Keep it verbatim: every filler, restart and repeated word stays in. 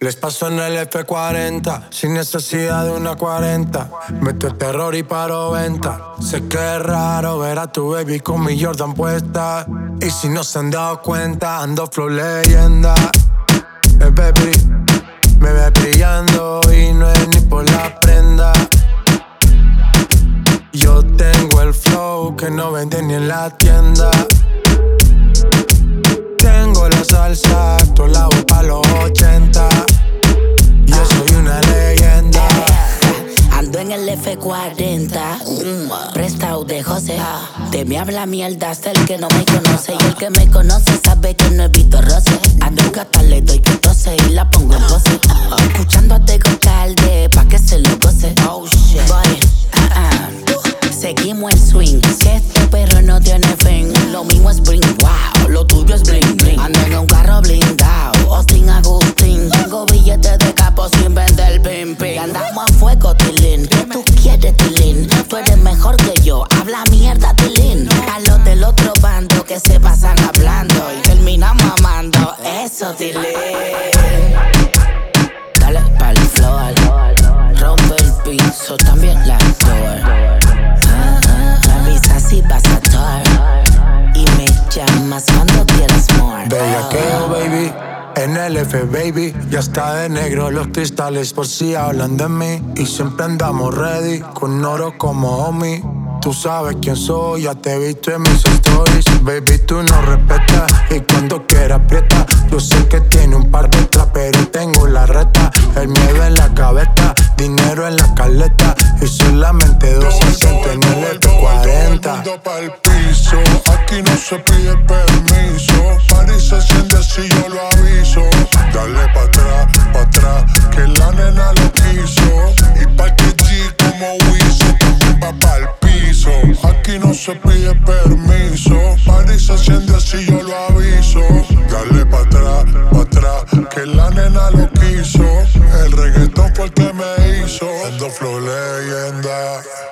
Les paso en el F cuarenta, sin necesidad de una cuarenta. Meto el terror y paro venta. Sé que es raro ver a tu baby con mi Jordan puesta. Y si no se han dado cuenta, ando flow leyenda. El baby me ve brillando y no es ni por la prenda. Yo tengo el flow que no venden ni en la tienda. Tengo la salsa, esto la hago pa' los ochenta. Yo soy una leyenda. Ando en el F cuarenta, mm, prestado de José. De mí habla mierda hasta el que no me conoce. Y el que me conoce sabe que no evito roce. Ando en gata, le doy que tose y la pongo en pose. Escuchando a Tego Calde pa' que se lo goce. Oh shit, boy, uh-uh. Seguimos el swing. Si este perro no tiene fin, lo mismo es bling, wow. Lo tuyo es bling, bling. Ando en un carro blindado, Austin Agustín. Tengo billetes de capo sin vender pimpi. Andamos a fuego, Tilín. ¿Qué tú quieres, Tilín? Tú eres mejor que yo, habla mierda, Tilín. A los del otro bando que se pasan hablando y terminan mamando. Eso, Tilín. Dale pa'l floor, rompe el piso, también la door. Ah, ah, avisa si vas a tour y me llamas cuando quieras more. Bellaqueo, baby, en el F, baby. Ya está de negro los cristales por si hablan de mí. Y siempre andamos ready, con oro como homie. Tú sabes quién soy, ya te he visto en mis stories. Baby, tú no respetas y cuando quieras aprieta. Yo sé que tiene un par de otras, pero tengo la reta. El miedo en la cabeza, dinero en la caleta. Y solamente dos asientos en el F cuarenta. Todo el mundo pa'l piso, aquí no se pide permiso. Party se enciende si yo lo aviso. Dale pa' atrás, pa' atrás, que la nena lo quiso. Y pa' que G como Wiso también va pa'l piso. Aquí no se pide permiso. Party se enciende si yo lo aviso. Dale pa' atrás, pa' atrás, que la nena lo quiso. El reggaetón fue el que me hizo. Ando flow leyenda.